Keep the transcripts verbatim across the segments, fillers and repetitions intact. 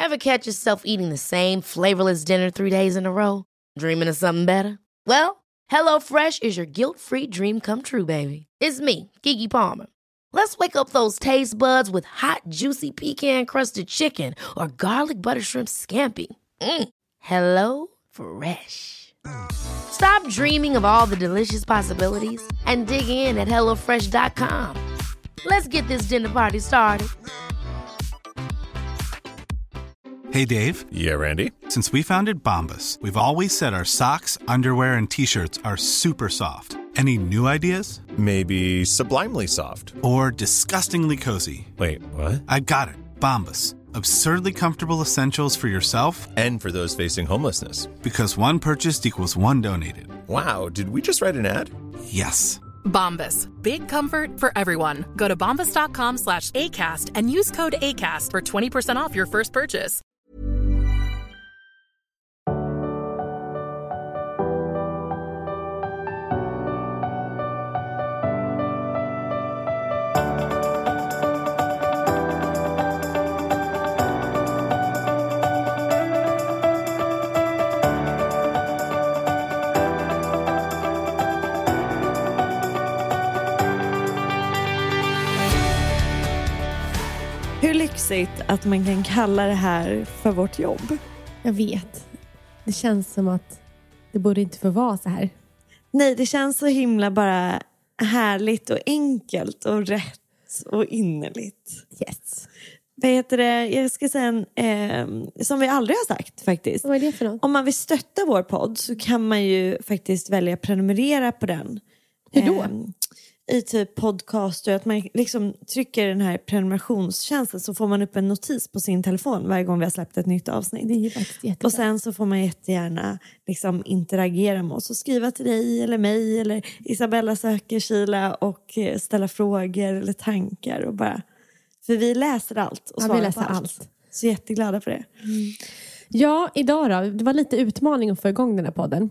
Ever catch yourself eating the same flavorless dinner three days in a row? Dreaming of something better? Well, HelloFresh is your guilt-free dream come true, baby. It's me, Keke Palmer. Let's wake up those taste buds with hot, juicy pecan-crusted chicken or garlic butter shrimp scampi. Mm. Hello Fresh. Stop dreaming of all the delicious possibilities and dig in at hello fresh dot com. Let's get this dinner party started. Hey, Dave. Yeah, Randy. Since we founded Bombas, we've always said our socks, underwear, and T-shirts are super soft. Any new ideas? Maybe sublimely soft. Or disgustingly cozy. Wait, what? I got it. Bombas. Absurdly comfortable essentials for yourself and for those facing homelessness. Because one purchased equals one donated. Wow, did we just write an ad? Yes. Bombas. Big comfort for everyone. Go to bombas.com slash ACAST and use code ACAST for twenty percent off your first purchase. Hur lyxigt att man kan kalla det här för vårt jobb. Jag vet. Det känns som att det borde inte få vara så här. Nej, det känns så himla bara härligt och enkelt och rätt och innerligt. Yes. Vad heter det? Jag ska säga en, eh, som vi aldrig har sagt faktiskt. Vad är det för något? Om man vill stötta vår podd så kan man ju faktiskt välja att prenumerera på den. Hur då? Eh, I typ podcast och att man liksom trycker den här prenumerationstjänsten så får man upp en notis på sin telefon varje gång vi har släppt ett nytt avsnitt. Det är ju faktiskt jättebra. Och sen så får man jättegärna liksom interagera med oss och skriva till dig eller mig eller Isabella söker Kila och ställa frågor eller tankar och bara, för vi läser allt och ja, svarar vi läser på allt. allt. Så jätteglada för det. Mm. Ja, idag då, det var lite utmaning att få igång den här podden.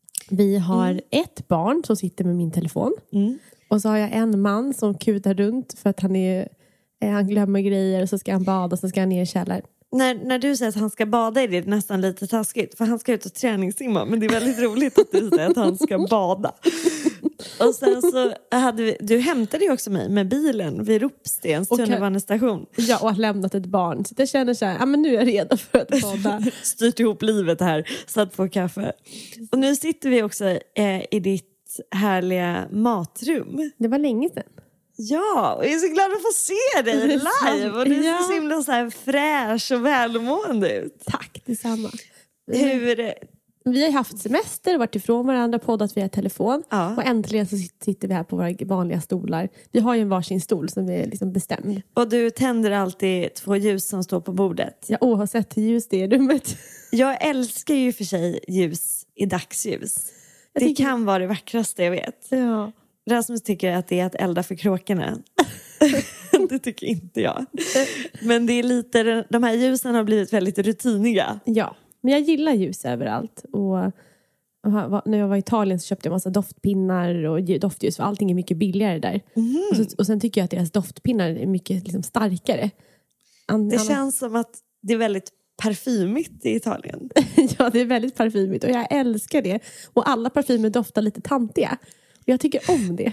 Vi har mm. ett barn som sitter med min telefon. Mm. Och så har jag en man som kutar runt för att han är han glömmer grejer och så ska han bada och så ska han ner i källaren. När, när du säger att han ska bada är det nästan lite taskigt. För han ska ut och träningssimma. Men det är väldigt roligt att du säger att han ska bada. Och sen så hade vi, du hämtade ju också mig med bilen vid Ropstens tunnelbanestation. Ja, och har lämnat ett barn. Så jag känner så här, ja men nu är jag redo för att bada. Styrt ihop livet här, satt på kaffe. Och nu sitter vi också eh, i ditt härliga matrum. Det var länge sedan. Ja, och jag är så glad att få se dig live. Och du ja. ser så himla så här fräsch och välmående ut. Tack, detsamma. Hur är det? Vi har haft semester, varit ifrån varandra, poddat via telefon. Ja. Och äntligen så sitter vi här på våra vanliga stolar. Vi har ju en varsin stol som är liksom bestämd. Och du tänder alltid två ljus som står på bordet. Ja, oavsett hur ljus det är i rummet. Jag älskar ju för sig ljus i dagsljus. Jag det tycker... kan vara det vackraste jag vet. Ja. Rasmus tycker att det är att elda för kråkorna. Det tycker inte jag. Men det är lite, de här ljusen har blivit väldigt rutiniga. Ja, men jag gillar ljus överallt. Och, och när jag var i Italien så köpte jag en massa doftpinnar och doftljus. För allting är mycket billigare där. Mm. Och, så, och sen tycker jag att deras doftpinnar är mycket liksom, starkare. An, det annan... känns som att det är väldigt parfymigt i Italien. Ja, det är väldigt parfymigt. Och jag älskar det. Och alla parfymer doftar lite tantiga. Och jag tycker om det.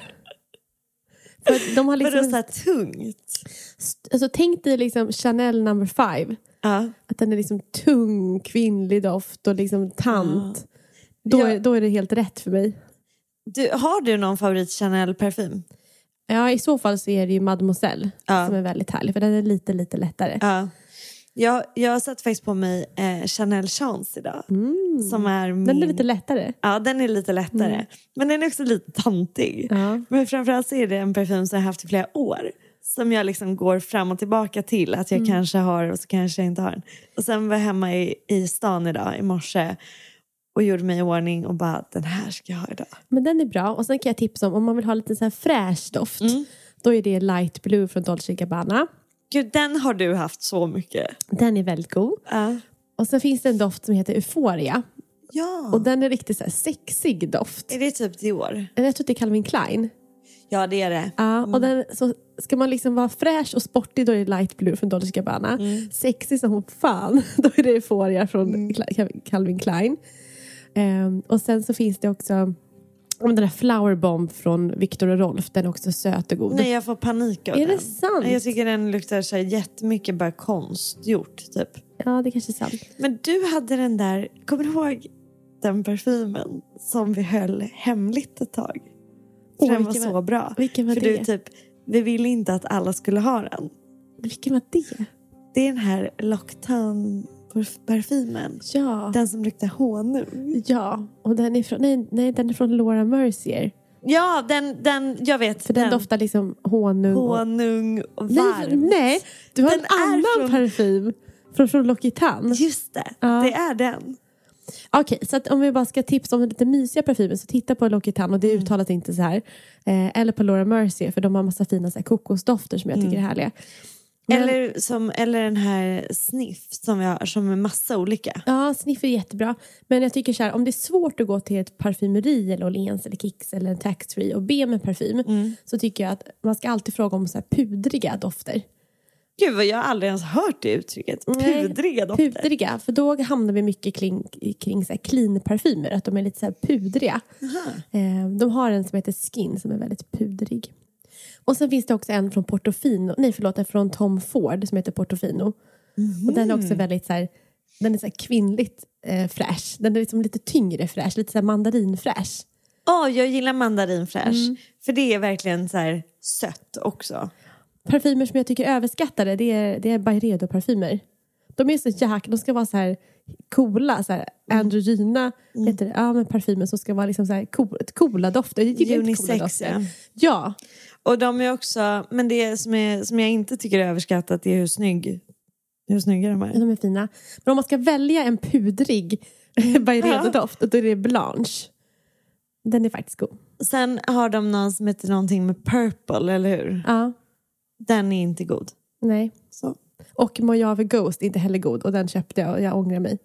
För att de har liksom... För det är så här tungt. Alltså tänk dig liksom Chanel number five. Ja. Att den är liksom tung, kvinnlig doft och liksom tant. Ja. Då, är, då är det helt rätt för mig. Du, har du någon favorit Chanel-parfym? Ja, i så fall så är det ju Mademoiselle. Ja. Som är väldigt härlig. För den är lite, lite lättare. Ja. Jag, jag satt faktiskt på mig eh, Chanel Chance idag. Mm. Som är min... Den är lite lättare. Ja, den är lite lättare. Mm. Men den är också lite tantig. Ja. Men framförallt så är det en parfym som jag har haft i flera år. Som jag liksom går fram och tillbaka till. Att jag mm. kanske har och så kanske jag inte har den. Och sen var jag hemma i, i stan idag, i morse. Och gjorde mig i ordning och bara, den här ska jag ha idag. Men den är bra. Och sen kan jag tipsa om, om man vill ha lite så här fräsch doft. Mm. Då är det Light Blue från Dolce and Gabbana. Gud, den har du haft så mycket. Den är väldigt god. Uh. Och sen finns det en doft som heter Euphoria. Ja. Och den är riktigt så här sexig doft. Är det typ Dior? Jag tror att det är Calvin Klein. Ja, det är det. Ja, mm. och den, så ska man liksom vara fräsch och sportig, då är det light blue från Dolce and Gabbana. Mm. Sexy som fan, då är det Euphoria från Mm. Calvin Klein. Um, och sen så finns det också den där Flower Bomb från Viktor och Rolf. Den är också söt och god. Nej, jag får panik av är den. det sant? Jag tycker den luktar så här jättemycket bara konstgjort typ. Ja, det kanske är sant. Men du hade den där, kommer du ihåg den parfymen som vi höll hemligt ett tag? För Åh, den var vilken så var- bra. vilken var För det? du typ, vi ville inte att alla skulle ha den. Vilken var det? Det är den här Lockdown parfymen. Ja. Den som luktar honung. Ja, och den är från, nej, nej, den är från Laura Mercier. Ja, den, den jag vet. För den, doftar liksom honung. och- honung och Nej, varmt. nej, du har Den en är annan från- parfym. Från, från L'Occitane. Just det, Ja. det är den. Okej, så att om vi bara ska tipsa om lite mysiga parfymer, så titta på L'Occitane, och det Mm. uttalas inte så här. Eh, eller på Laura Mercier, för de har massa fina så här, kokosdofter som jag tycker är härliga. Men- Eller, som, eller den här Sniff som vi har, som är massa olika. Ja, Sniff är jättebra. Men jag tycker så här, om det är svårt att gå till ett parfymeri eller Åhléns eller Kicks eller en taxfree och be med parfym, Mm. så tycker jag att man ska alltid fråga om så här pudriga dofter. Gud vad jag har aldrig ens hört det uttrycket. Nej, Pudriga dofter. Pudriga, för då hamnar vi mycket kring, kring så här clean-parfymer, att de är lite så här pudriga. Eh, de har en som heter Skin som är väldigt pudrig. Och sen finns det också en från Portofino, nej förlåt, en från Tom Ford som heter Portofino. Och den är också väldigt så här, den är så här kvinnligt eh, fräsch. Den är liksom lite tyngre fräsch, lite så här mandarinfräsch. Åh, jag gillar mandarinfräsch. För det är verkligen så här sött också. Parfymer som jag tycker är överskattade, det är, det är Byredo-parfymer. De är så jäkla, de ska vara så här coola, så här androgyna, mm. heter det, ja, men parfymer som ska vara liksom så här cool, coola dofter. Jag gillar inte coola Unisex, dofter. ja. Ja, Och de är också, men det som, är, som jag inte tycker är överskattat, det är hur snygg, hur snygga de är. de är fina. Men om man ska välja en pudrig Byredo-doft, då är det Blanche. Den är faktiskt god. Sen har de någon som heter någonting med purple, eller hur? Ja, Den är inte god. nej. Så. Och Mojave Ghost är inte heller god, och den köpte jag och jag ångrar mig.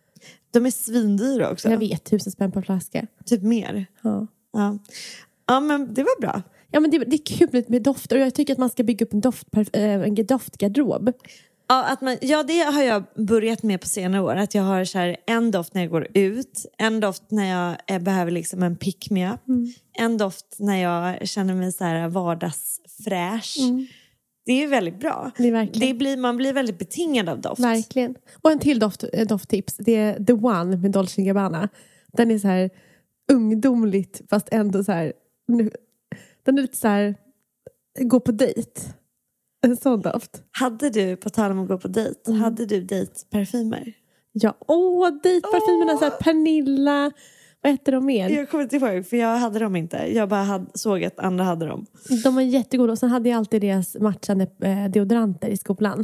De är svindyra också. Jag vet, tusen spänn på flaska. Typ mer. Ja. Ja. Ja, men det var bra. Ja, men det, det är kul med dofter, och jag tycker att man ska bygga upp en, doft, en doftgarderob. Ja, att man, ja, det har jag börjat med på senare år. Att jag har så här, en doft när jag går ut. En doft när jag eh, behöver liksom en pick-me-up. Mm. En doft när jag känner mig så här vardagsfräsch. Mm. Det är ju väldigt bra. Det är verkligen. Det blir, man blir väldigt betingad av doft. Verkligen. Och en till doft, dofttips. Det är The One med Dolce and Gabbana. Den är så här ungdomligt, fast ändå så här... Den är lite så här... Gå på dejt. En sån doft. Hade du, på tal om att gå på dejt, mm. hade du dejtparfymer? Ja, åh, dejtparfymerna. Åh. Så här Pernilla... Vad heter de mer? Jag kommer inte ihåg, för jag hade dem inte. Jag bara hade, såg att andra hade dem. De var jättegoda. Och sen hade jag alltid deras matchande eh, deodoranter i skolan.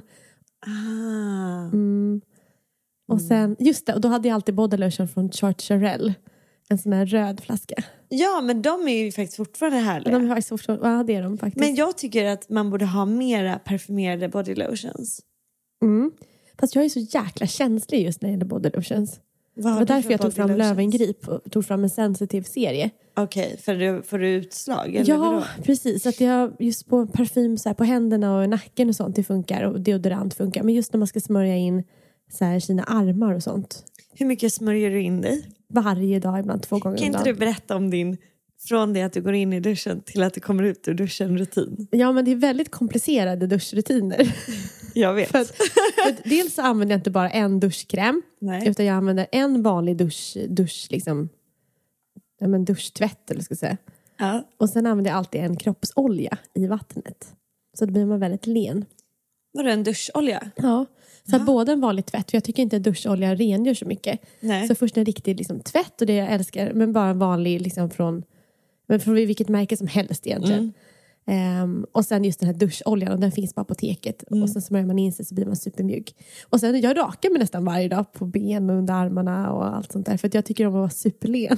Ah. Mm. Och sen, just det, och då hade jag alltid body lotion från Charles Charel. En sån här röd flaska. Ja, men de är ju faktiskt fortfarande härliga. De är faktiskt fortfarande, ja, det är de faktiskt. Men jag tycker att man borde ha mera parfymerade body lotions. Mm. Fast jag är så jäkla känslig just när det gäller body lotions. Vad det var därför jag tog fram Löwengrip och tog fram en sensitiv serie. Okej, okay, för du får du utslag? Eller ja, vadå? precis. Att jag, just på parfym så här, på händerna och nacken och sånt, det funkar. Och deodorant funkar. Men just när man ska smörja in så här, sina armar och sånt. Hur mycket smörjer du in dig? Varje dag, ibland två gånger Kan om dagen. inte du berätta om din, från det att du går in i duschen till att du kommer ut ur duschen rutin? Ja, men det är väldigt komplicerade duschrutiner. Jag vet. för att, för att dels så använder jag inte bara en duschkräm. Nej. Utan jag använder en vanlig dusch, dusch liksom, ja, men duschtvätt eller ska jag säga. Ja. Och sen använder jag alltid en kroppsolja i vattnet. Så då blir man väldigt len. Var det en duscholja? Ja, så att både en vanlig tvätt, för jag tycker inte att duscholja rengör så mycket. Nej. Så först en riktig liksom, tvätt, och det jag älskar, men bara en vanlig liksom, från, men från vilket märke som helst egentligen. Mm. Um, och sen just den här duscholjan, och den finns på apoteket. Mm. Och sen smörjer man in sig så blir man supermjuk. Och sen, jag rakar mig nästan varje dag på ben och under armarna och allt sånt där. För att jag tycker om att vara superlen.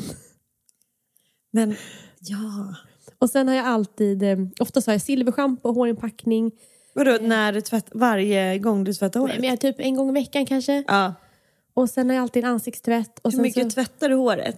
Men, ja. Och sen har jag alltid, um, oftast har jag silverschampo och hårinpackning. Vadå, när du tvätt, varje gång du tvättar håret? Nej, men jag typ en gång i veckan kanske. Ja. Och sen har jag alltid en ansiktstvätt. Och Hur sen mycket så, tvättar du håret?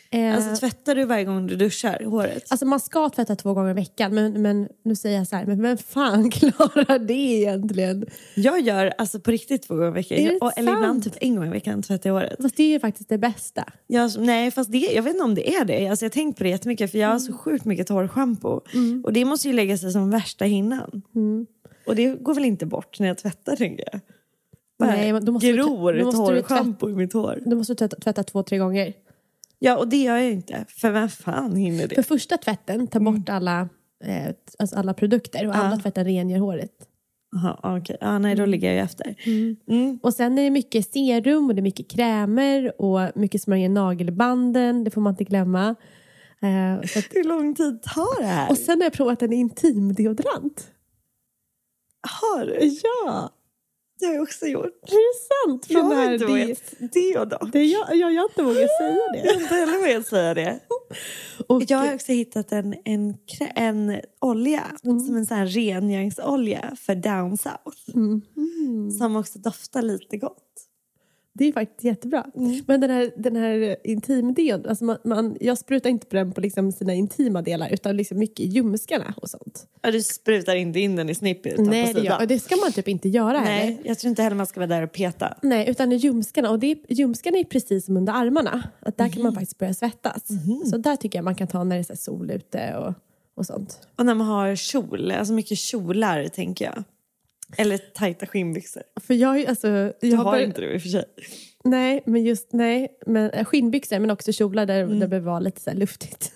Eh, Alltså tvättar du varje gång du duschar håret? Alltså man ska tvätta två gånger i veckan. Men, men nu säger jag så här, men vem fan klarar det egentligen? Jag gör alltså på riktigt två gånger i veckan. Är det Och, eller ibland sant? typ en gång i veckan tvättar jag håret. Fast det är ju faktiskt det bästa. Jag, nej fast det, jag vet inte om det är det. Alltså, jag har tänkt på det jättemycket för jag har så sjukt mycket torrschampo. Mm. Och det måste ju lägga sig som värsta hinnan. Mm. Och det går väl inte bort när jag tvättar, tänker jag. Bara Nej, men då måste gror du, då måste du torrschampo i mitt hår. Du måste tvätta, tvätta två, tre gånger. Ja, och det gör jag inte. För vem fan hinner det? För första tvätten, ta bort alla, eh, alltså alla produkter. Och Ja. andra tvätten rengör håret. Aha, okej. Okay. Ja, nej, då ligger jag ju efter. Mm. Mm. Och sen är det mycket serum och det är mycket krämer. Och mycket smörja i nagelbanden. Det får man inte glömma. Eh, så att, Hur lång tid tar det här? och sen har jag provat en intim deodorant. Har du? Ja! Det har jag också gjort. Är det sant? Jag Från det har här inte det, vågat det och då. det jag, jag, jag inte vågat säga Jag har det. inte heller vågat säga det. Och, Jag har också hittat en, en, krä- en olja. Mm. Som en sån här rengöringsolja för down south. Mm. Som också doftar lite gott. Det är faktiskt jättebra. Mm. Men den här, den här intimdelen, alltså man, man, jag sprutar inte på den på liksom sina intima delar utan liksom mycket i ljumskarna och sånt. Ja, du sprutar inte in den i snippet utan Nej, på det, sidan. gör, och det ska man typ inte göra heller. Nej, jag tror inte heller man ska vara där och peta. Nej, utan i ljumskarna. Och det är, ljumskarna är precis som under armarna. Att där kan man faktiskt börja svettas. Så där tycker jag man kan ta när det är så här sol ute och, och sånt. Och när man har kjol, alltså mycket kjolar tänker jag. Eller tajta skinnbyxor. För jag, alltså, jag Du har bör- inte det i och för sig. Nej, men just nej. Men äh, skinnbyxor, men också kjolar där, där det behöver vara lite så här luftigt.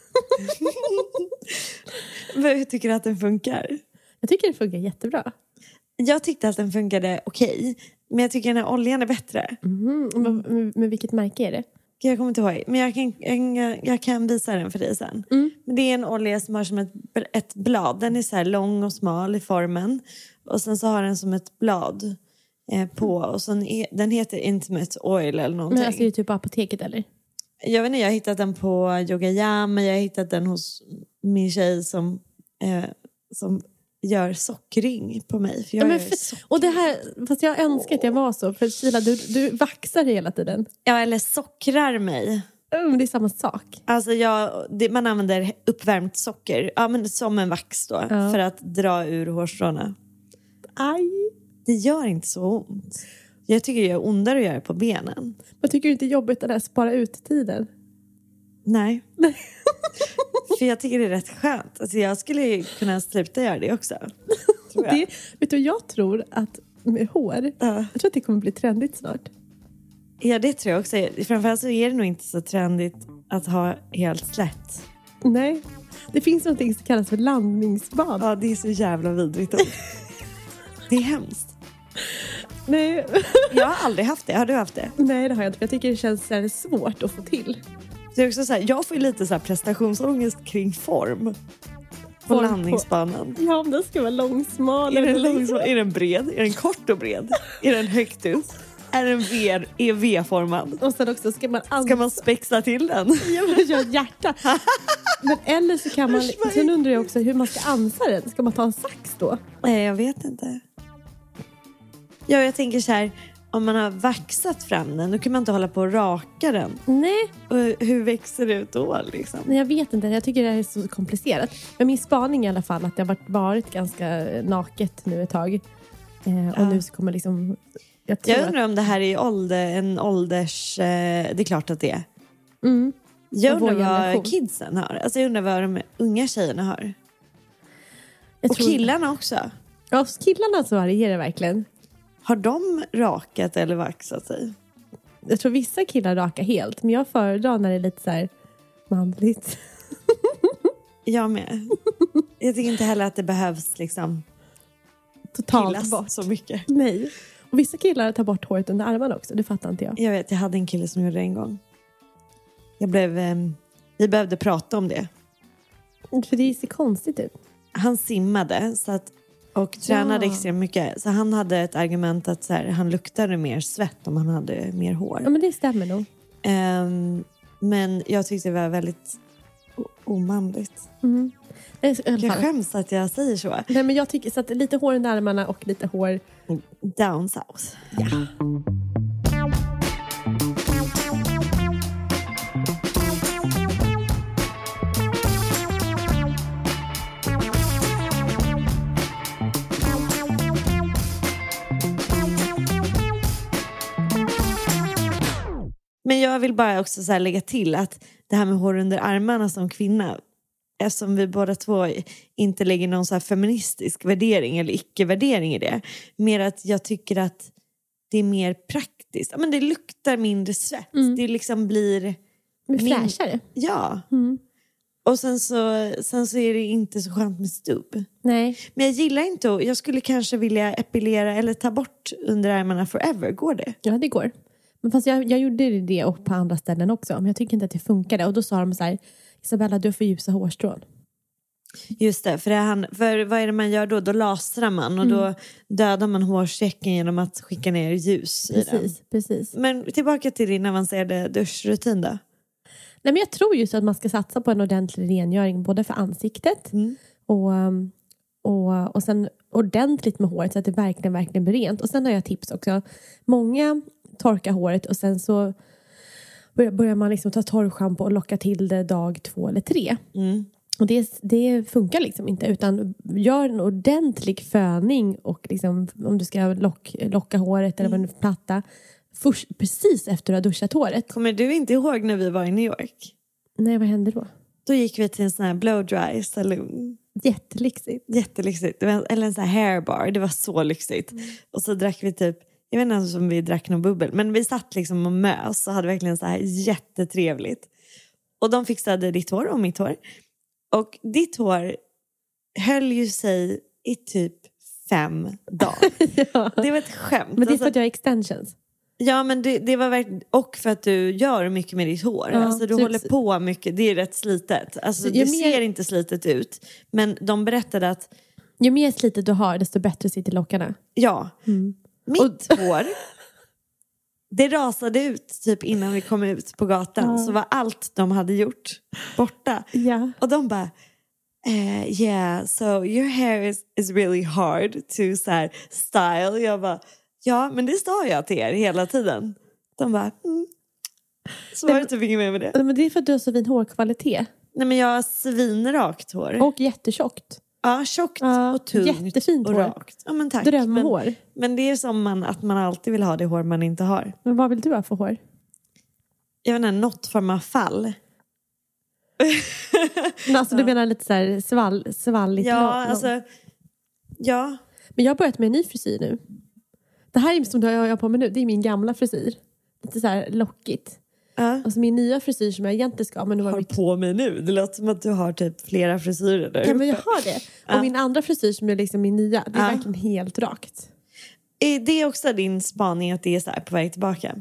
Men hur tycker du att den funkar? Jag tycker det funkar jättebra. Jag tyckte att den funkade okej. Men jag tycker den här oljan är bättre. Mm. Men, men, men vilket märke är det? Jag kommer inte ihåg. Men jag kan, jag, jag kan visa den för dig sen. Mm. Men det är en olja som har som ett, ett blad. Den är så här lång och smal i formen. Och sen så har den som ett blad eh, på. Och sen är, den heter Intimate Oil eller någonting. Men alltså är det typ på apoteket eller? Jag vet inte, jag har hittat den på Yoga Jam. Men jag har hittat den hos min tjej som, eh, som gör sockring på mig. För jag Ja, men gör för, sock- och det här, fast jag önskar att jag var så. För Sheila, du, du vaxar hela tiden. ja, eller sockrar mig. Mm, det är samma sak. Alltså jag, det, man använder uppvärmt socker. Ja, men som en vax då. Ja. För att dra ur hårstråna. Aj. Det gör inte så ont. Jag tycker det gör ondare att göra på benen. Jag tycker inte det är jobbigt att där spara ut tiden. Nej. För jag tycker det är rätt skönt. Alltså jag skulle kunna sluta göra det också. Tror jag. Det, vet du, jag tror att med hår, Ja. jag tror att det kommer bli trendigt snart. Ja, det tror jag också. Framförallt så är det nog inte så trendigt att ha helt slätt. Nej, det finns någonting som kallas för landningsbad. Ja, det är så jävla vidrigt ord. Det är hemskt. Nej. Jag har aldrig haft det. Har du haft det? Nej, det har jag inte. För jag tycker det känns så här svårt att få till. Det är också så här, jag får ju lite så här prestationsångest kring form. På Form på- landningsbanan. Ja, om den ska vara långsmal. Är den, eller lång, är den bred? Är den kort och bred? Är den högt upp? Är den V, är V-formad? Och sen också ska man ansa. Ska man spexa till den? Jag vill göra ett hjärta. Men eller så kan man... Sen undrar jag också hur man ska ansa den. Ska man ta en sax då? Nej, jag vet inte. Ja, jag tänker så här. Om man har vaxat fram den, då kan man inte hålla på och raka den. Nej, Och hur växer det ut då liksom? nej, jag vet inte. Jag tycker det här är så komplicerat. Men min spaning i alla fall att det har varit, varit ganska naket nu ett tag. Eh, och Ja. nu så kommer liksom... Jag tror Jag undrar om det här är ålder, en ålders... Eh, det är klart att det är. att, mm, Jag Och vår undrar vad generation. kidsen har. Alltså jag undrar vad de unga tjejerna har. jag Och tror- killarna också. Ja, hos killarna så varierar det verkligen. Har de rakat eller vaxat sig? Jag tror vissa killar rakar helt. Men jag föredrar när det är lite så här manligt. Jag med. Jag tycker inte heller att det behövs liksom Totalt pillas bort. så mycket. Nej. Och vissa killar tar bort håret under armarna också. Det fattar inte jag. Jag vet, jag hade en kille som gjorde det en gång. Jag blev... Eh, vi behövde prata om det. För det ser konstigt ut. Han simmade så att, och tränade Ja. extremt mycket. Så han hade ett argument att så här, han luktade mer svett om han hade mer hår. Ja, men det stämmer nog. Ehm, men jag tyckte det var väldigt o- omanligt. Mm. I alla Jag fall. skäms att jag säger så. Nej, men jag tycker så att lite hår under armarna och lite hår. Down south. Men jag vill bara också så här lägga till att det här med hår under armarna som kvinna, eftersom vi båda två inte lägger någon så här feministisk värdering eller icke-värdering i det. Mer att jag tycker att det är mer praktiskt. Ja, men det luktar mindre svett. Mm. Det liksom blir... Med fräschare. Ja. Mm. Och sen så, sen så är det inte så skönt med stubb. Nej. Men jag gillar inte att... Jag skulle kanske vilja epilera eller ta bort underarmarna forever. Går det? Ja, det går. Men fast jag, jag gjorde det och på andra ställen också. Men jag tycker inte att det funkade. Och då sa de så här: Isabella, du har för ljusa hårstrån. Just det, för, det han, för vad är det man gör då? Då lasrar man och mm. då dödar man hårsäcken genom att skicka ner ljus i den. Precis, precis. Men tillbaka till din avancerade duschrutin då? Nej, men jag tror just att man ska satsa på en ordentlig rengöring både för ansiktet mm. och, och, och sen ordentligt med håret så att det verkligen, verkligen blir rent. Och sen har jag tips också. Många torkar håret och sen så börjar, börjar man liksom ta torrschampo och locka till det dag två eller tre. Mm. Och det, det funkar liksom inte, utan gör en ordentlig föning och liksom, om du ska lock, locka håret eller mm. platta först, precis efter du har duschat håret. Kommer du inte ihåg när vi var i New York? Nej, vad hände då? Då gick vi till en sån här blow dry saloon. Jättelyxigt. Jättelyxigt. Det var, eller en sån här hair bar. Det var så lyxigt. Mm. Och så drack vi typ, jag vet inte om vi drack någon bubbel, men vi satt liksom och mös och hade verkligen så här jättetrevligt. Och de fixade ditt hår och mitt hår. Och ditt hår höll ju sig i typ fem dagar. Ja. Det var ett skämt. Men det är alltså, för att jag har extensions. Ja, men det, det var verkligen... Och för att du gör mycket med ditt hår. Ja, alltså du så, håller på mycket. Det är rätt slitet. Alltså det mer, ser inte slitet ut. Men de berättade att... Ju mer slitet du har, desto bättre sitter lockarna. Ja. Mm. Mitt och... hår... Det rasade ut typ innan vi kom ut på gatan. Ja. Så var allt de hade gjort borta. Ja. Och de bara... Uh, yeah, so your hair is, is really hard to så här, style. Jag bara... Ja, men det sa jag till er hela tiden. De bara... Mm. Så var det typ inget mer med det. Men det är för att du har så fin hårkvalitet. Nej, men jag har svinrakt hår. Och jättetjockt. Ja, tjockt ja, och tungt. Jättefint och hår. Rakt. Ja, men tack. Drömhår. Men, men det är som man, att man alltid vill ha det hår man inte har. Men vad vill du ha för hår? Jag vet inte, något form av fall. Men alltså, du menar lite så här svall, svalligt? Ja, lång. alltså... Ja. Men jag har börjat med en ny frisyr nu. Det här är som jag har på mig nu. Det är min gamla frisyr. Lite så här lockigt. Uh. Alltså min nya frisyr som jag egentligen ska... Men nu har mitt... på mig nu? Det låter som att du har typ flera frisyrer där. Ja, men jag har det. Och uh. min andra frisyr som är liksom min nya. Det är uh. verkligen helt rakt. Är det också din spaning att det är så här på väg tillbaka?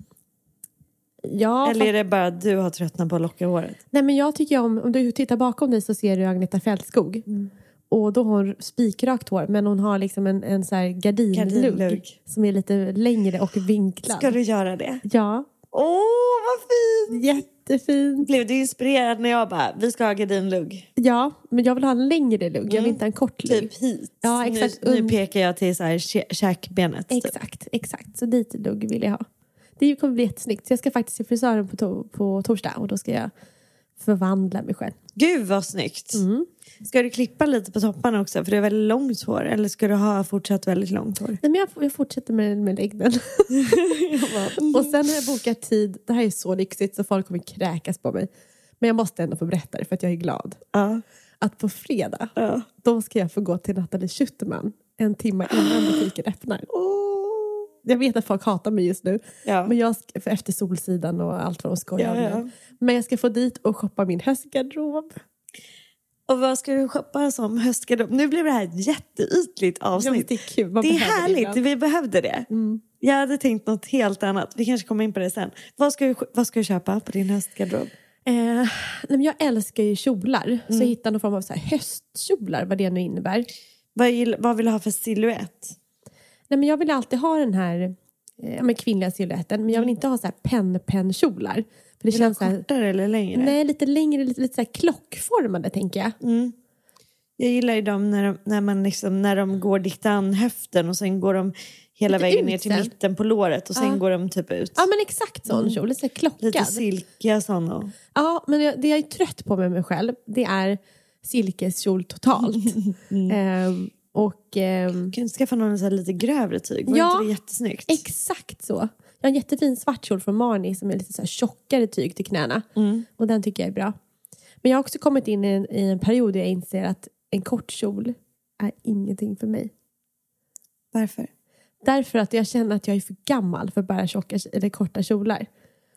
Ja. Eller är det bara att du har tröttnat på att locka håret? Nej, men jag tycker om... Om du tittar bakom dig så ser du Agneta Fältskog. Mm. Och då har hon spikrakt hår. Men hon har liksom en, en så här gardinlugg. Gardinlugg. Som är lite längre och vinklad. Ska du göra det? Ja. Åh, vad fint! Jättefint. Blev du inspirerad när jag bara, vi ska ha gardinlugg? Ja, men jag vill ha en längre lugg. Mm. Jag vill inte ha en kort lugg. Typ hit. Ja, exakt. Nu, nu pekar jag till så här kä- käkbenet. Exakt, typ. exakt. Så dit lugg vill jag ha. Det kommer bli jättesnyggt. Så jag ska faktiskt till frisören på, to- på torsdag. Och då ska jag förvandla mig själv. Gud vad snyggt. Mm. Ska du klippa lite på topparna också? För det är väldigt långt hår. Eller ska du ha fortsatt väldigt långt hår? Nej, men jag, jag fortsätter med, med längden. mm. Och sen har jag bokat tid. Det här är så lyxigt så folk kommer kräkas på mig. Men jag måste ändå få berätta det för att jag är glad. Uh. Att på fredag, uh. då ska jag få gå till Nathalie Schuterman en timme innan butiken öppnar. Oh. Jag vet att folk hatar mig just nu. Ja. Men jag ska, för efter Solsidan och allt vad de skojar ja, ja. med. Men jag ska få dit och shoppa min höstgarderob. Och vad ska du shoppa som höstgarderob? Nu blev det här ett jätteytligt avsnitt. Ja, det är kul. Man det är härligt, vi behövde det. Mm. Jag hade tänkt något helt annat. Vi kanske kommer in på det sen. Vad ska du, vad ska du köpa på din höstgarderob? Eh, nej, men jag älskar ju kjolar. Mm. Så jag hittar någon form av så här höstkjolar, vad det nu innebär. Vad, vad vill du ha för silhuett? Nej, men jag vill alltid ha den här eh, med kvinnliga silhuetten. Men jag vill inte ha så här penn-penn-kjolar. För det vill känns du ha så här, kortare eller längre? Nej, lite längre, lite, lite så här klockformade tänker jag. Mm. Jag gillar ju dem när de, när man liksom, när de går diktan höften och sen går de hela lite vägen ner till sen. Mitten på låret och sen ja. Går de typ ut. Ja, men exakt sån kjol, lite så här klockad. Lite silkiga sådana. Ja, men jag, det jag är trött på med mig själv, det är silkeskjol totalt. mm. ehm, och ehm, kan du skaffa någon så här lite grövre tyg? Var ja, inte det jättesnyggt? Exakt så. Jag har en jättefin svart kjol från Marni som är lite så här tjockare tyg till knäna. Mm. Och den tycker jag är bra. Men jag har också kommit in i en, i en period där jag inser att en kort kjol är ingenting för mig. Varför? Därför att jag känner att jag är för gammal för att bära tjocka, eller korta kjolar.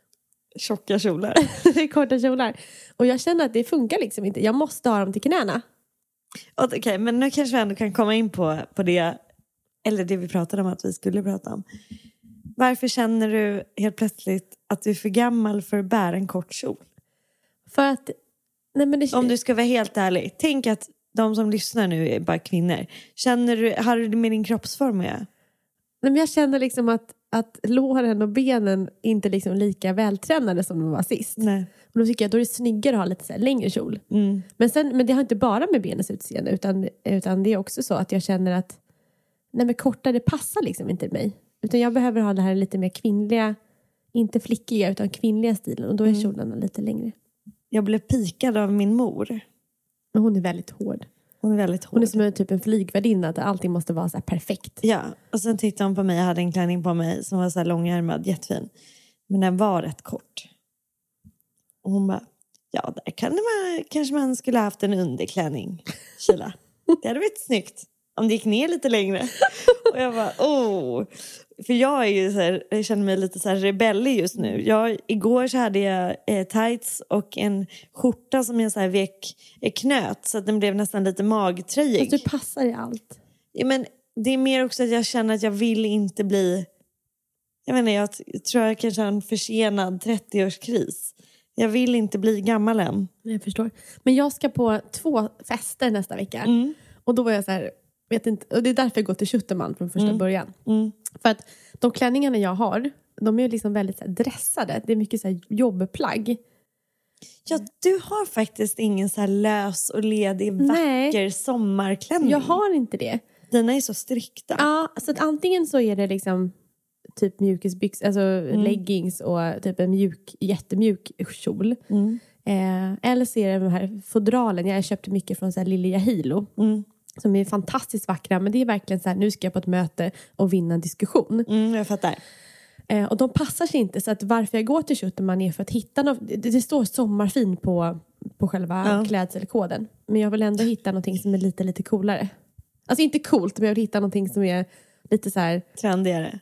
Tjocka kjolar. Korta kjolar. Och jag känner att det funkar liksom inte. Jag måste ha dem till knäna. Okej, okay, men nu kanske vi ändå kan komma in på, på det. Eller det vi pratade om att vi skulle prata om. Varför känner du helt plötsligt att du är för gammal för att bära en kort kjol? För att... Nej, men det... Om du ska vara helt ärlig. Tänk att de som lyssnar nu är bara kvinnor. Känner du, har du det med din kroppsform att göra? Nej, men jag känner liksom att, att låren och benen inte liksom lika vältränade som de var sist. Nej. Och då tycker jag att då är det snyggare att ha lite så här längre kjol. Mm. Men, sen, men det har inte bara med benens utseende. Utan, utan det är också så att jag känner att nej, men korta, det passar liksom inte mig. Utan jag behöver ha det här lite mer kvinnliga, inte flickiga utan kvinnliga stilen. Och då är mm. kjolarna lite längre. Jag blev pikad av min mor. Men hon är väldigt hård. Hon är väldigt hård. Hon är som en, typ en flygvärdinna där allting måste vara så här perfekt. Ja, och sen tittade hon på mig. Jag hade en klänning på mig som var så här långärmad, jättefin. Men den var rätt kort. Och hon bara, ja, där kan man, kanske man skulle ha haft en underklänning, Kila. Det hade varit snyggt. Om det gick ner lite längre. Och jag bara, oh. För jag är ju så här, jag känner mig lite så här rebellig just nu. Jag, igår så hade jag eh, tights och en skjorta som jag så här vek eh, knöt. Så att den blev nästan lite magtröjig. Alltså du passar i allt. Ja, men det är mer också att jag känner att jag vill inte bli... Jag menar, jag t- tror jag kanske har en försenad trettioårskris. Jag vill inte bli gammal än. Jag förstår. Men jag ska på två fester nästa vecka. Mm. Och då var jag så här... Vet inte, och det är därför jag går till Schutterman från första mm. början. Mm. För att de klänningarna jag har, de är liksom väldigt så här, dressade. Det är mycket så här, jobbplagg. Ja, du har faktiskt ingen så här lös och ledig, vacker Nej. sommarklänning. Jag har inte det. Dina är så strikta. Ja, så att antingen så är det liksom typ mjukisbyx, alltså mm. leggings och typ en mjuk, jättemjuk kjol. Mm. Eh, eller så är det den här fodralen. Jag köpte mycket från så här Lilja Hilo. Mm. Som är fantastiskt vackra. Men det är verkligen så här, nu ska jag på ett möte och vinna en diskussion. Mm, jag fattar. Eh, och de passar sig inte. Så att varför jag går till Schutterman är för att hitta något. Det, det står sommarfin på, på själva ja. klädselkoden. Men jag vill ändå hitta någonting som är lite, lite coolare. Alltså inte coolt, men jag vill hitta någonting som är lite så här... trendigare.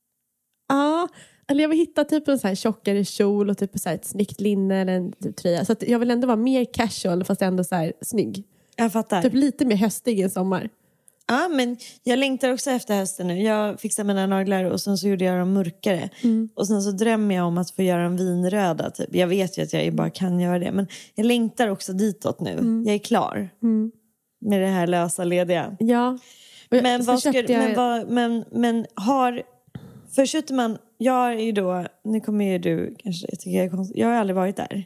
Ja, eller jag vill hitta typ en så här tjockare kjol och typ så här ett snyggt linne eller en typ tröja. Så att jag vill ändå vara mer casual fast ändå så här snygg. Jag fattar. Typ lite mer höstig än sommar. Ja, men jag längtar också efter hösten nu. Jag fixade mina naglar och sen så gjorde jag dem mörkare. Mm. Och sen så drömmer jag om att få göra en vinröda typ. Jag vet ju att jag bara kan göra det. Men jag längtar också ditåt nu. Mm. Jag är klar. Mm. Med det här lösa lediga. Ja. Men vad ska, jag... men, vad, men, men har... För Schutterman, jag är ju då... Nu kommer ju du kanske... Jag, tycker jag, är konst, jag har aldrig varit där.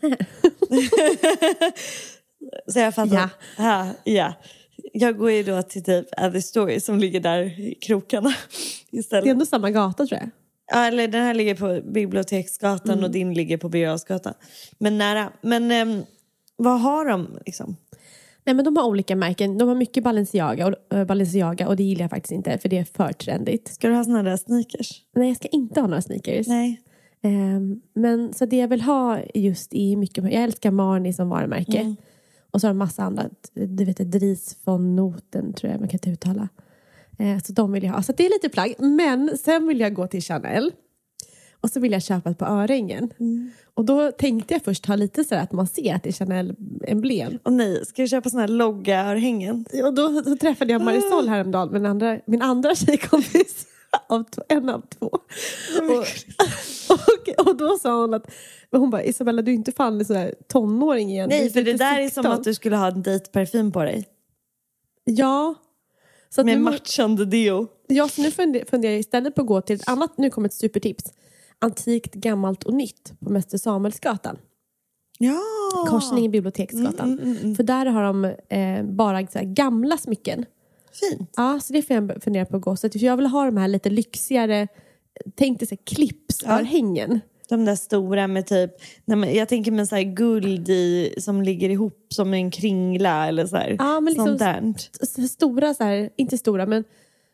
Så jag fattar. Ja. Ha, ja. Jag går ju då till typ Other Story som ligger där i krokarna istället. Det är ändå samma gata tror jag. Ja, eller den här ligger på Biblioteksgatan mm. och din ligger på Birger Jarlsgatan. Men nära. Men äm, vad har de liksom? Nej, men de har olika märken. De har mycket Balenciaga och, äh, Balenciaga och det gillar jag faktiskt inte för det är för trendigt. Ska du ha såna där sneakers? Nej, jag ska inte ha några sneakers. Nej. Um, men så det jag vill ha just i mycket... Jag älskar Marni som varumärke. Mm. Och så har de massa andra. Du vet, Dries von Noten tror jag man kan inte uttala. Uh, så de vill jag ha. Så det är lite plagg. Men sen vill jag gå till Chanel. Och så vill jag köpa ett på örhängen. Mm. Och då tänkte jag först ha lite så att man ser att det är Chanel-emblem. Och nej, ska jag köpa såna här logga örhängen? Och då, då träffade jag Marisol häromdagen. Min andra, min andra tjejkompis. Av två, en av två. Och, och, och då sa hon att hon bara, Isabella, du är inte fan så här tonåring igen. Nej, för det där sexton. Är som att du skulle ha en dejtparfym på dig. Ja. Så att med nu, matchande deo. Ja, så nu funderar, funderar jag istället på att gå till ett annat. Nu kommer ett supertips. Antikt, gammalt och nytt på Mäster Samuelsgatan. Ja. Korsningen Biblioteksgatan. Mm, mm, mm. För där har de eh, bara så här gamla smycken. Fint. Ja, så det får jag fundera på att gå. Så att jag vill ha de här lite lyxigare, tänkte så här clipsörhängen. Ja. De där stora med typ, jag tänker med så här guld i, som ligger ihop som en kringla eller så här. Ja, men liksom sånt där. Stora så här, inte stora men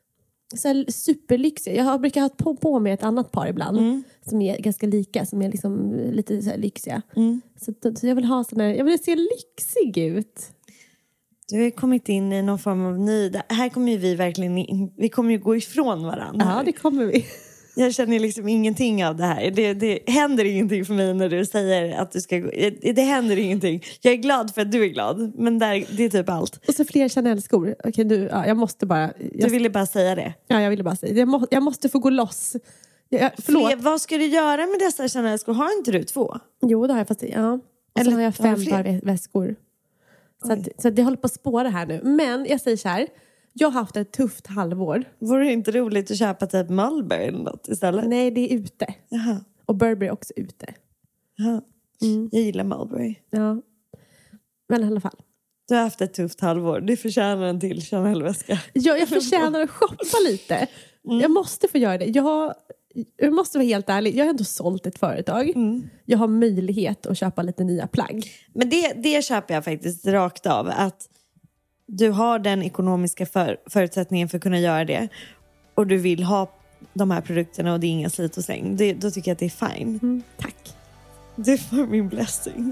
så här superlyxiga. Jag har, brukar ha på, på med ett annat par ibland. Mm. Som är ganska lika. Som är liksom lite så här lyxiga. Mm. Så, så jag vill ha såna här, jag vill se lyxig ut. Du har kommit in i någon form av ny... Här kommer ju vi verkligen in, vi kommer ju gå ifrån varandra. Ja, det kommer vi. Jag känner liksom ingenting av det här. Det, det händer ingenting för mig när du säger att du ska gå. Det, det händer ingenting. Jag är glad för att du är glad. Men där, det är typ allt. Och så fler Chanel-skor. Okej, du, ja, jag måste bara... Jag, du ville bara säga det. Ja, jag ville bara säga det. Jag, må, jag måste få gå loss. Jag, förlåt. Fler, vad ska du göra med dessa Chanel-skor? Har inte du två? Jo, det har jag fast... Ja. Och Eller, så har jag fem par väskor. Så, att, så att det håller på att spåra här nu. Men jag säger så här... Jag har haft ett tufft halvår. Vore det inte roligt att köpa typ Mulberry eller något istället? Nej, det är ute. Jaha. Och Burberry är också ute. Jaha. Mm. Jag gillar Mulberry. Ja. Men i alla fall. Du har haft ett tufft halvår. Du förtjänar en till Chanel-väska. Ja, jag förtjänar att shoppa lite. Mm. Jag måste få göra det. Jag, jag måste vara helt ärlig. Jag har ändå sålt ett företag. Mm. Jag har möjlighet att köpa lite nya plagg. Men det, det köper jag faktiskt rakt av. Att du har den ekonomiska för, förutsättningen för att kunna göra det. Och du vill ha de här produkterna och det är inga slit och släng. Det, då tycker jag att det är fine. Mm, tack. Du får min blessing.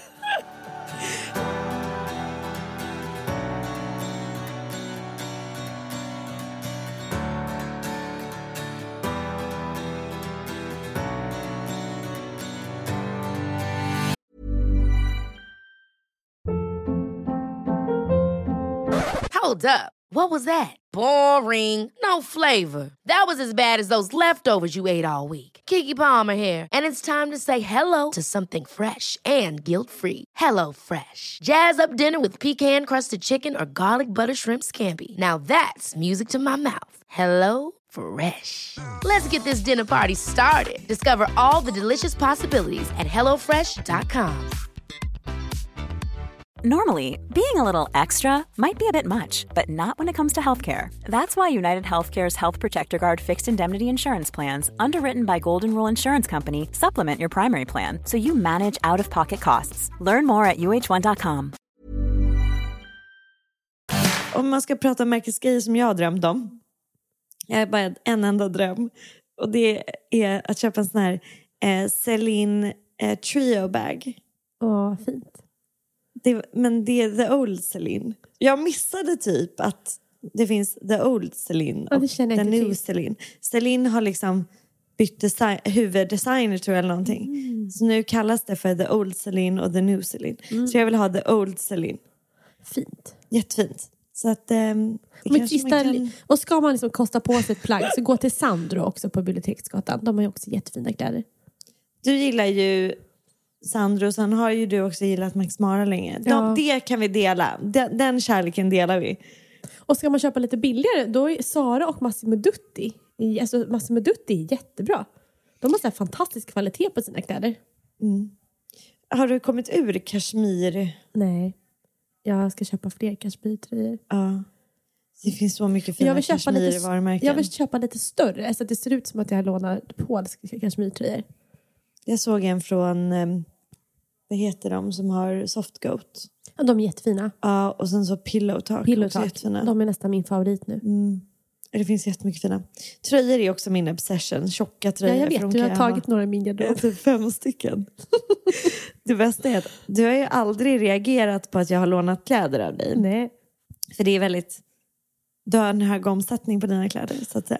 Hold up. What was that? Boring. No flavor. That was as bad as those leftovers you ate all week. Keke Palmer here, and it's time to say hello to something fresh and guilt-free. Hello Fresh. Jazz up dinner with pecan-crusted chicken or garlic butter shrimp scampi. Now that's music to my mouth. Hello Fresh. Let's get this dinner party started. Discover all the delicious possibilities at hello fresh dot com. Normally, being a little extra might be a bit much, but not when it comes to healthcare. That's why United Healthcare's Health Protector Guard fixed indemnity insurance plans, underwritten by Golden Rule Insurance Company, supplement your primary plan so you manage out-of-pocket costs. Learn more at u h one dot com. Om man ska prata om märkesgrejer som jag har drömt om. Jag har bara en enda dröm. Och det är att köpa en sån här eh, Celine eh, Trio bag. Åh, fint. Det, men det är the old Celine. Jag missade typ att det finns the old Celine och ja, the new till. Celine. Celine har liksom bytt design, huvuddesigner tror jag eller någonting. Mm. Så nu kallas det för the old Celine och the new Celine. Mm. Så jag vill ha the old Celine. Fint. Jättefint. Så att um, men sista, kan... Och ska man liksom kosta på sig ett plagg så gå till Sandro också på Biblioteksgatan. De har ju också jättefina kläder. Du gillar ju Sandro, sen har ju du också gillat Max Mara länge. De, ja. Det kan vi dela. Den, den kärleken delar vi. Och ska man köpa lite billigare, då är Sara och Massimo Dutti. Alltså Massimo Dutti är jättebra. De har så här fantastisk kvalitet på sina kläder. Mm. Har du kommit ur kashmir? Nej. Jag ska köpa fler kashmirtröjor. Ja. Det finns så mycket fina kashmir i varumärken. Jag vill köpa lite större. Alltså det ser ut som att jag lånar polska kashmirtröjor. Jag såg en från, um, vad heter de som har Soft Goat? Ja, de är jättefina. Ja, och sen så Pillow Talk. Pillow Talk. De är nästan min favorit nu. Mm. Det finns jättemycket fina. Tröjor är också min obsession. Tjocka tröjor. Ja, jag vet. Du har tagit ha. några i min garderob. Typ fem stycken. Det bästa är att du har ju aldrig reagerat på att jag har lånat kläder av dig. Nej. För det är väldigt... Du har en hög omsättning på dina kläder, så att säga.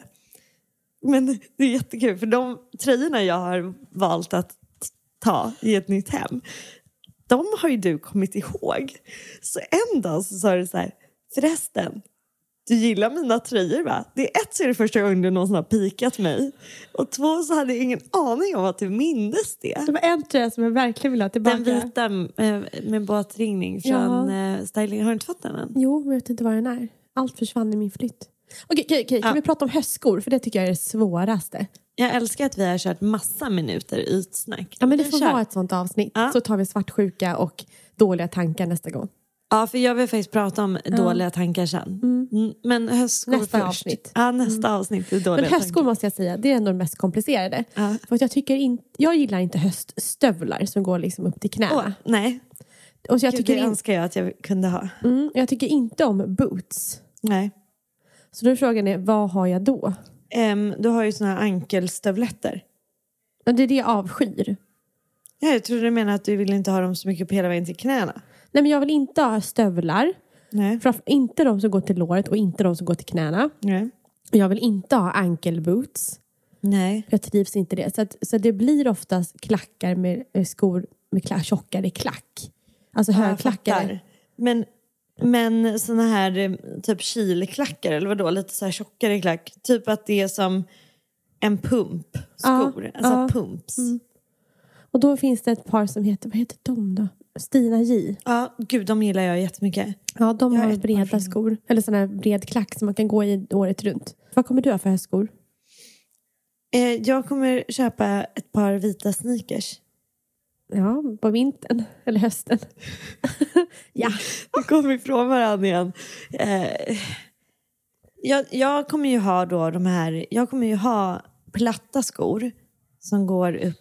Men det är jättekul. För de tröjorna jag har valt att ta i ett nytt hem, de har ju du kommit ihåg. Så en dag så sa du så här: förresten, du gillar mina tröjor, va? Det är ett, så är det första gången du någonsin har pikat mig. Och två, så hade jag ingen aning om att du mindes det. Det var en tröja som jag verkligen vill ha tillbaka. Den vita med, med båtringning från ja. Styling. Har du inte fått den än? Jo, men jag vet inte var den är. Allt försvann i min flytt. Okej, okej, okej. Kan ja. vi prata om höstskor? För det tycker jag är det svåraste. Jag älskar att vi har kört massa minuter ytsnack. Ja, men det får vara ett sånt avsnitt. Ja. Så tar vi svartsjuka och dåliga tankar nästa gång. Ja, för jag vill faktiskt prata om ja. dåliga tankar sen. Mm. Mm, men höstskor nästa först. avsnitt. Ja, nästa mm. avsnitt är dåliga Men höstskor tankar. Måste jag säga, det är ändå det mest komplicerade. Ja. För att jag tycker inte, jag gillar inte höststövlar som går liksom upp till knäna. Åh, nej. Och så jag Gud, tycker det in... önskar jag att jag kunde ha. Mm, jag tycker inte om boots. Nej. Så då frågan är, vad har jag då? Um, du har ju såna här ankelstövletter. Och det är det jag avskyr. Ja, jag tror du menar att du vill inte ha dem så mycket på hela vägen till knäna. Nej, men jag vill inte ha stövlar. Nej. Framför, inte de som går till låret och inte de som går till knäna. Nej. Jag vill inte ha ankelboots. Nej. Jag trivs inte det. Så, att, så det blir oftast klackar med eh, skor med klack, tjockare klack. Alltså högklackar. Men, men såna här eh, typ kilklackar eller vadå? Lite så här tjockare klack. Typ att det är som en pump skor. Ja, alltså ja. pumps. Mm. Och då finns det ett par som heter, vad heter de då? Stina J. Ja, gud, de gillar jag jättemycket. Ja, de Jag har har ett par breda från- skor. Eller sån här bred klack som man kan gå i året runt. Vad kommer du ha för höstskor? Eh, jag kommer köpa ett par vita sneakers. Ja, på vintern. Eller hösten. Ja. Vi kommer ifrån varandra igen. Eh, jag, jag kommer ju ha då de här... Jag kommer ju ha platta skor som går upp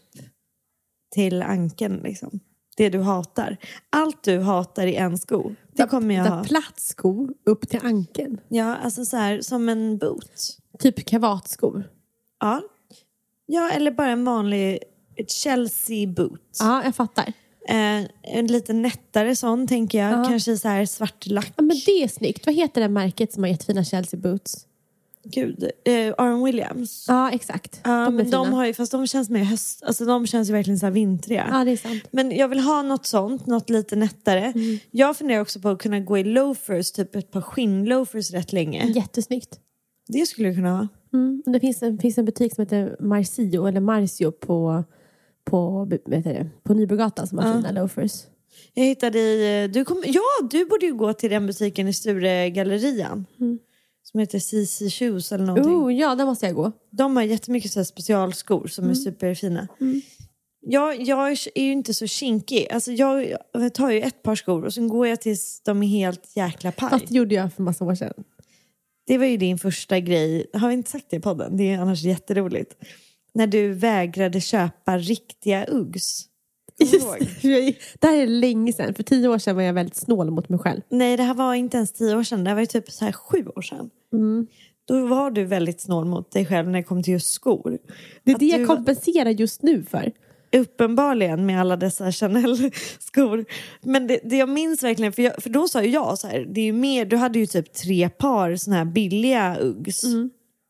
till ankeln liksom. Det du hatar. Allt du hatar i en sko. Det kommer jag ha. Platt sko upp till ankeln. Ja, alltså så här som en boot. Typ kavatskor. Ja. Ja, eller bara en vanlig ett Chelsea boot. Ja, jag fattar. Eh, en lite nättare sån tänker jag. Ja. Kanske så här svart lack. Ja, men det är snyggt. Vad heter det märket som har jättefina Chelsea boots? Gud, eh, Aaron Williams. Ja, exakt. Ja, de är men fina. de har ju, fast de känns mer höst, alltså de känns ju verkligen så här vintriga. Ja, det är sant. Men jag vill ha något sånt, något lite nättare. Mm. Jag funderar också på att kunna gå i loafers, typ ett par skinnloafers rätt länge. Jättesnyggt. Det skulle jag kunna ha. Mm. Det finns en, finns en butik som heter Marcio eller Marcio på, på, vad heter det, på Nybrogatan som har Ja. fina loafers. Jag hittade i, du kom, ja, du borde ju gå till den butiken i Sturegallerian. Mm. Som heter C C Shoes eller någonting. Oh, ja, där måste jag gå. De har jättemycket så här specialskor som Mm. är superfina. Mm. Jag, jag är ju inte så kinkig. Alltså jag, jag tar ju ett par skor och sen går jag tills de är helt jäkla paj. Fast det gjorde jag för massa år sedan. Det var ju din första grej. Har vi inte sagt det i podden? Det är annars jätteroligt. När du vägrade köpa riktiga Uggs. Kommer du ihåg? Det här är länge sedan. För tio år sedan var jag väldigt snål mot mig själv. Nej, det här var inte ens tio år sedan. Det här var ju typ så här sju år sedan. Mm. Då var du väldigt snål mot dig själv när det kom till just skor. Det är Att det jag du- kompenserar just nu för. Uppenbarligen med alla dessa Chanel-skor. Men det, det jag minns verkligen, för, jag, för då sa ju jag så här, det är ju mer, du hade ju typ tre par såna här billiga Uggs. Mm.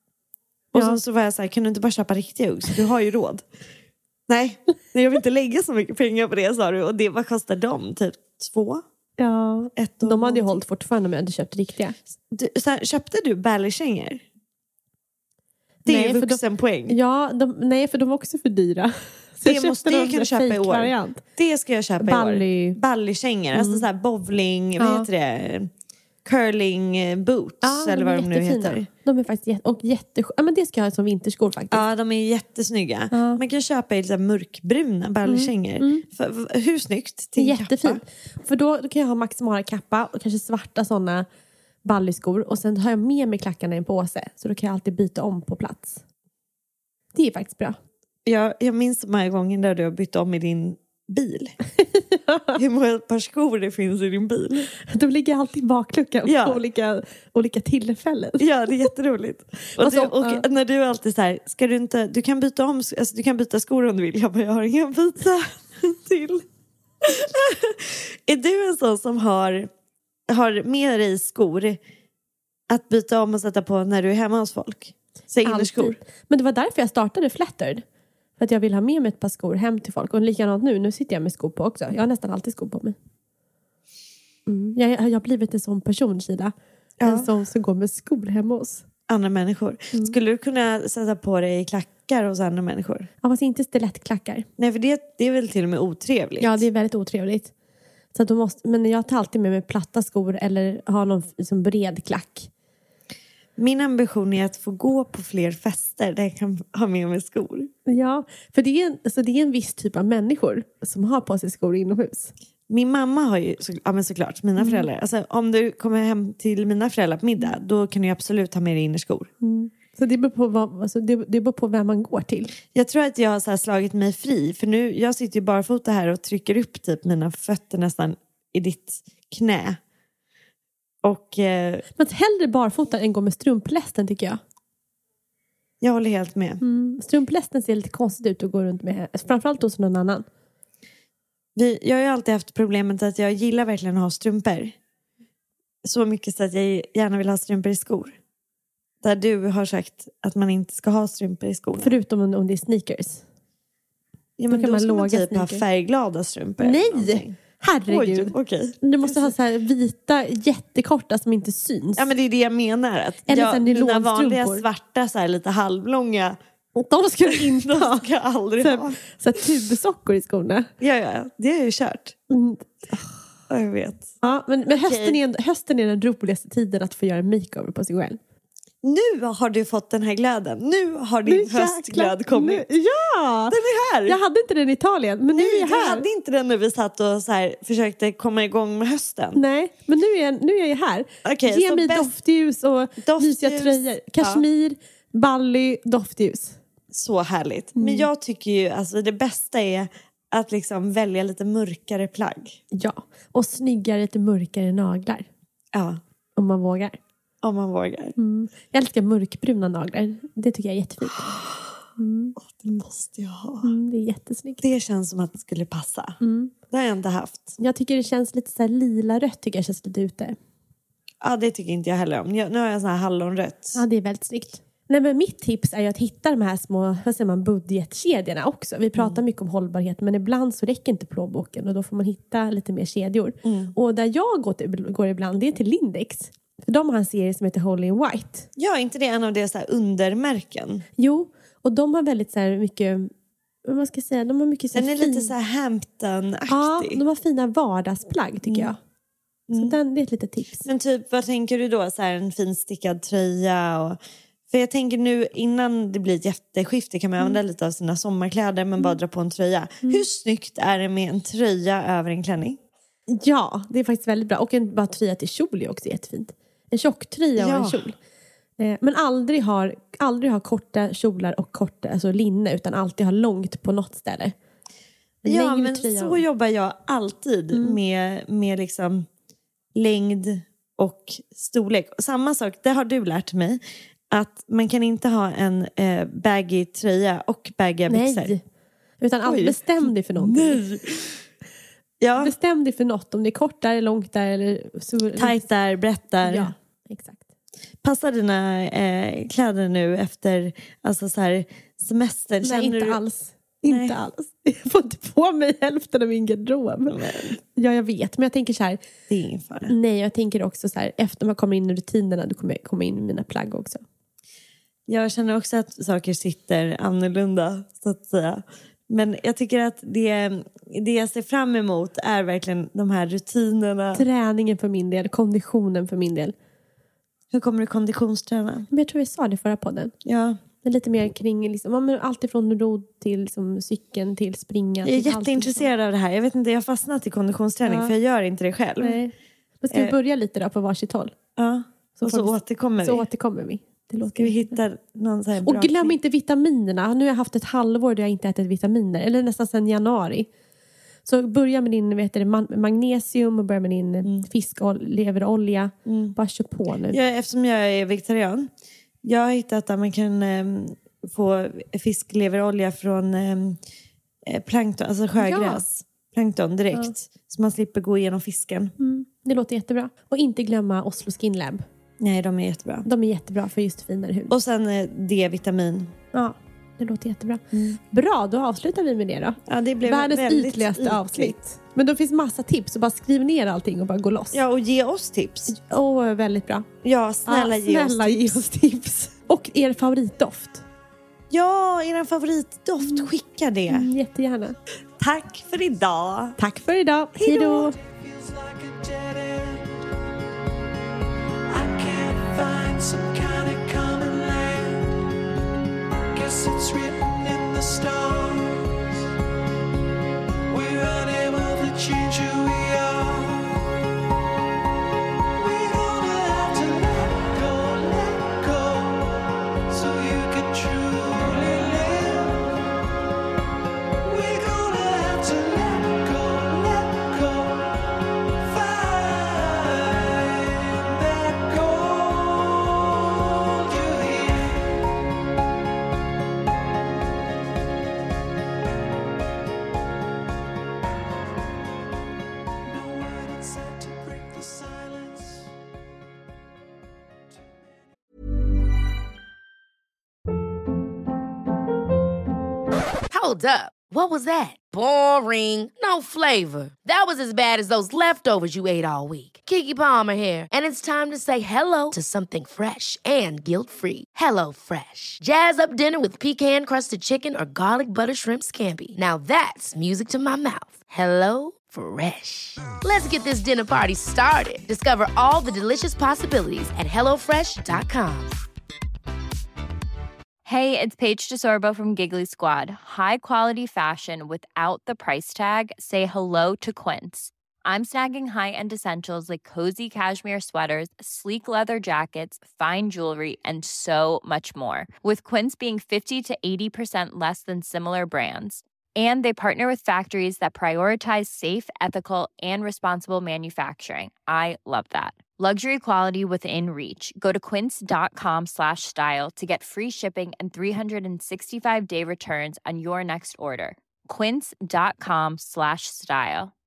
Och Ja. sen så var jag så här, kan du inte bara köpa riktiga Uggs? Du har ju råd. Nej, nej, jag vill inte lägga så mycket pengar på det, sa du. Och det, vad kostar de? Typ två? Ja. Ett och De hade ju någonting. hållit fortfarande om jag hade köpt riktiga. Du, så här, köpte du ballykängor? Det Nej, är för de- vuxenpoäng. Ja, de, nej för de var också för dyra. Så Det jag måste köpte jag någon kan sån köpa där i år. fake-variant. Det ska jag köpa Bally. i år. Ballykängor. Alltså så här bowling, vad Ja. heter det? Curling eh, boots. Ja, eller vad de de är nu jättefina. heter. De är faktiskt jätte, och jätte, ja, men det ska jag ha som vinterskor faktiskt. Ja, de är jättesnygga. Ja. Man kan köpa i så här mörkbruna ballykängor. Mm. För- för- Hur snyggt? Till en Jättefin. kappa. För då, då kan jag ha Max Mara-kappa och kanske svarta sådana ballyskor. Och sen har jag med mig klackarna i en påse. Så då kan jag alltid byta om på plats. Det är faktiskt bra. Jag, jag minns de här gången där du har bytt om i din bil. Hur många par skor det finns i din bil. De ligger alltid i bakluckan Ja. på olika, olika tillfällen. Ja, det är jätteroligt. Och, Och så- du, och ja. när du är alltid så här, ska du inte, du kan byta om, alltså du kan byta skor om du vill. Jag bara, jag har inga att byta till. Är du en sån som har, har med dig skor att byta om och sätta på när du är hemma hos folk? Så innerskor. Alltid. Men det var därför jag startade Flattered. För att jag vill ha med mig ett par skor hem till folk. Och likadant nu, nu sitter jag med skor på också. Jag har nästan alltid skor på mig. Mm. Jag, jag har blivit en sån person, Kila. Ja. En sån som går med skor hemma hos. Andra människor. Mm. Skulle du kunna sätta på dig klackar hos andra människor? Ja, fast inte stilettklackar. Nej, för det, det är väl till och med otrevligt. Ja, det är väldigt otrevligt. Så att de måste, men jag tar alltid med mig platta skor eller har någon liksom bred klack. Min ambition är att få gå på fler fester där jag kan ha med mig skor. Ja, för det är, en, alltså det är en viss typ av människor som har på sig skor inomhus. Min mamma har ju, så, ja men såklart, mina Mm. föräldrar. Alltså, om du kommer hem till mina föräldrar på middag, då kan du absolut ha med dig innerskor. Så det beror på, vad, alltså det, det beror på vem man går till. Jag tror att jag har så här slagit mig fri. För nu, jag sitter ju barfota här och trycker upp typ mina fötter nästan i ditt knä. Och eh, Men hellre barfota än gå med strumplästen tycker jag. jag håller helt med. Mm. Strumplästen ser lite konstigt ut att gå runt med. Framförallt hos någon annan. Vi, jag har ju alltid haft problemet att jag gillar verkligen att ha strumpor. Så mycket så att jag gärna vill ha strumpor i skor. Där du har sagt att man inte ska ha strumpor i skorna. Förutom om, om det är sneakers. Ja, men då kan då man ska man låga typ ha sneakers. färgglada strumpor. eller Nej! någonting. Herregud. Oj, okej. Du måste ha så här vita, jättekorta som inte syns. Ja, men det är det jag menar. Att Eller jag, så här mina nylonstrumpor. vanliga svarta så här, lite halvlånga. De ska du inte De ha. ska jag aldrig Så ha. här, så här tubsockor i skorna. Ja, ja, det har jag ju kört. Mm. Ja, jag vet. Ja, men, men Okej. hösten, är, hösten är den roligaste tiden att få göra en makeover på sig själv. Nu har du fått den här glöden. Nu har din Nu jäklar, höstglöd kommit. Nu, ja! Den är här. Jag hade inte den i Italien, men nu är Nej, jag du här. hade inte den när vi satt och så här, försökte komma igång med hösten. Nej, men nu är, jag, nu är jag här. Okej, Ge så mig bäst- doftljus och Doftljus, mysiga tröjor. Kashmir, Bali, doftljus. Så härligt. Mm. Men jag tycker ju alltså det bästa är att liksom välja lite mörkare plagg. Ja, och snyggare, lite mörkare naglar. Ja, Om man vågar. om man vågar. Mm. Jag älskar mörkbruna naglar. Det tycker jag är jättefint. Mm. Åh, det måste jag ha. Mm, det är jättesnyggt. Det känns som att det skulle passa. Mm. Det har jag inte haft. Jag tycker det känns lite så här lila-rött. Tycker jag känns lite ute. Ja, det tycker inte jag heller om. Jag, nu har jag sån här hallonrött. Ja, det är väldigt snyggt. Nej, men mitt tips är ju att hitta de här små, vad säger man, budgetkedjorna också. Vi pratar Mm. mycket om hållbarhet, men ibland så räcker inte plånboken och då får man hitta lite mer kedjor. Mm. Och där jag går, till, går ibland, det är till Lindex. För de har en serie som heter Holy in White. Ja, inte det en av deras så här undermärken? Jo, och de har väldigt så här mycket, vad man ska säga, de har mycket så här Den är fin... lite så här Hampton-aktig. Ja, de har fina vardagsplagg tycker jag. Så den, det är ett litet tips. Men typ, vad tänker du då? Så här, en fin stickad tröja och... För jag tänker nu, innan det blir ett jätteskifte kan man Mm. använda lite av sina sommarkläder men bara dra på en tröja. Hur snyggt är det med en tröja över en klänning? Ja, det är faktiskt väldigt bra. Och en bara tröja till kjol är också jättefint. En tjocktröja och Ja. en kjol. Eh, men aldrig har, aldrig har korta kjolar och korta, alltså linne, utan alltid har långt på något ställe. En Ja, längre men tröja så och- jobbar jag alltid med, med liksom längd och storlek. Och samma sak, det har du lärt mig. Att man kan inte ha en eh, baggy tröja och baggy byxor. Nej, utan alltid Oj. bestäm dig för någonting. Nej. Ja, Bestäm dig för något, om det är kort där, långt där eller... Så, tajt där, brett där. Ja, exakt. Passar dina eh, kläder nu efter alltså så här, semester? Nej, inte du... alls. Nej. Inte alls. Jag får inte på mig hälften av min garderob. Ja, jag vet. Men jag tänker så här... Det är ingen fara. Nej, jag tänker också så här, efter man kommer in i rutinerna, då kommer jag komma in i mina plagg också. Jag känner också att saker sitter annorlunda, så att säga. Men jag tycker att det, det jag ser fram emot är verkligen de här rutinerna. Träningen för min del, konditionen för min del. Hur kommer du konditionsträna? Men jag tror vi sa det i förra podden. Ja, Det är lite mer kring liksom, ja, men allt ifrån rodd till liksom, cykeln till springa. jag är till allt jätteintresserad av det här. Jag vet inte, jag har fastnat i konditionsträning Ja. för jag gör inte det själv. sånt. Nej. Men ska vi Eh. börja lite då på varsitt håll? Ja. Så Och så får vi- återkommer Så vi. återkommer vi. Det låter Ska vi jättebra. hitta någon så här bra Och glöm knick? inte vitaminerna. Nu har jag haft ett halvår där jag inte ätit vitaminer. Eller nästan sedan januari. Så börja med din vet du, man- magnesium och börja med din mm. fiskleverolja. Mm. Bara kör på nu. Jag, eftersom jag är vegetarian. Jag har hittat att man kan eh, få fiskleverolja från eh, plankton, alltså sjögräs. Plankton direkt. Ja. Så man slipper gå igenom fisken. Mm, det låter jättebra. Och inte glömma Oslo Skin Lab. Nej, de är jättebra. De är jättebra för just finare hud. Och sen eh, D-vitamin. Ja, det låter jättebra. Mm. Bra, då avslutar vi med det då. Ja, det blev Världens väldigt ytligaste ytligt. avsnitt. Men då finns massa tips. Så bara skriv ner allting och bara gå loss. Ja, och ge oss tips. Åh, väldigt bra. Ja, snälla, ja, ge, snälla oss ge tips. oss tips. Och er favoritdoft. Ja, er favoritdoft. Skicka det. Mm, jättegärna. Tack för idag. Tack för idag. Hej då. Feels like a dead end. I can't find some kind of common land. Guess it's written in the stars. We're unable to change who we are. We're gonna have to let go, let go, so you can truly live. We're gonna have to let go, let go, find Hold up. What was that? Boring. No flavor. That was as bad as those leftovers you ate all week. Keke Palmer here, and it's time to say hello to something fresh and guilt-free. Hello Fresh. Jazz up dinner with pecan-crusted chicken or garlic butter shrimp scampi. Now that's music to my mouth. Hello Fresh. Let's get this dinner party started. Discover all the delicious possibilities at hello fresh dot com. Hey, it's Paige DeSorbo from Giggly Squad. High quality fashion without the price tag. Say hello to Quince. I'm snagging high-end essentials like cozy cashmere sweaters, sleek leather jackets, fine jewelry, and so much more. With Quince being fifty to eighty percent less than similar brands. And they partner with factories that prioritize safe, ethical, and responsible manufacturing. I love that. Luxury quality within reach. Go to quince.com slash style to get free shipping and three sixty-five day returns on your next order. Quince.com slash style.